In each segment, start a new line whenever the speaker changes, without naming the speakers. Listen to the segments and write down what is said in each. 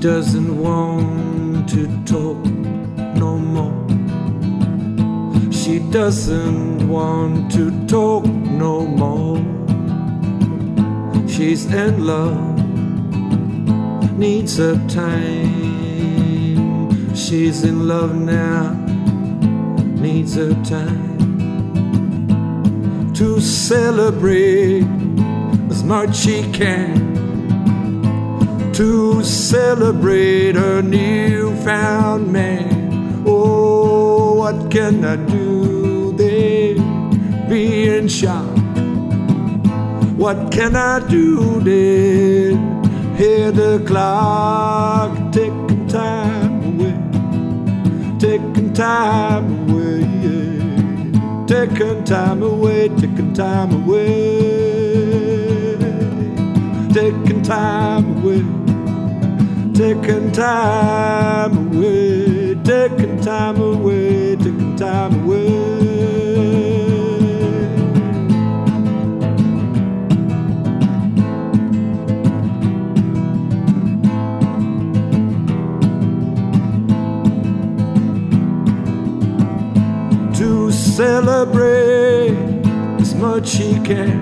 doesn't want to talk no more. She doesn't want to talk no more. She's in love, needs her time. She's in love now, needs her time to celebrate as much she can, to celebrate her newfound man. Oh, what can I do? They're being shot. What can I do? They hear the clock ticking time away, taking time away, yeah. Taking time away, taking time away, taking time away, taking time away, taking time away, taking time away. Celebrate as much she can,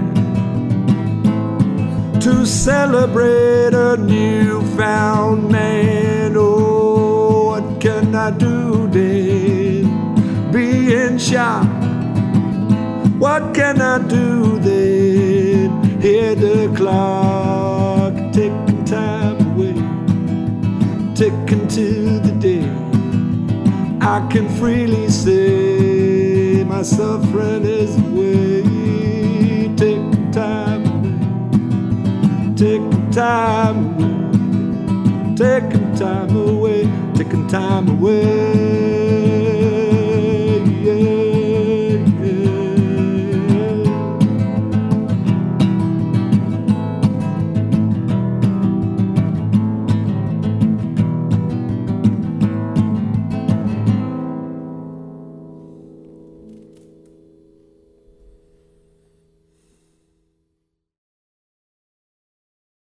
to celebrate a newfound man. Oh, what can I do then? Being shot. What can I do then? Hear the clock ticking time away, ticking to the day I can freely say my suffering is away. Taking time away, taking time away, taking time away, taking time away.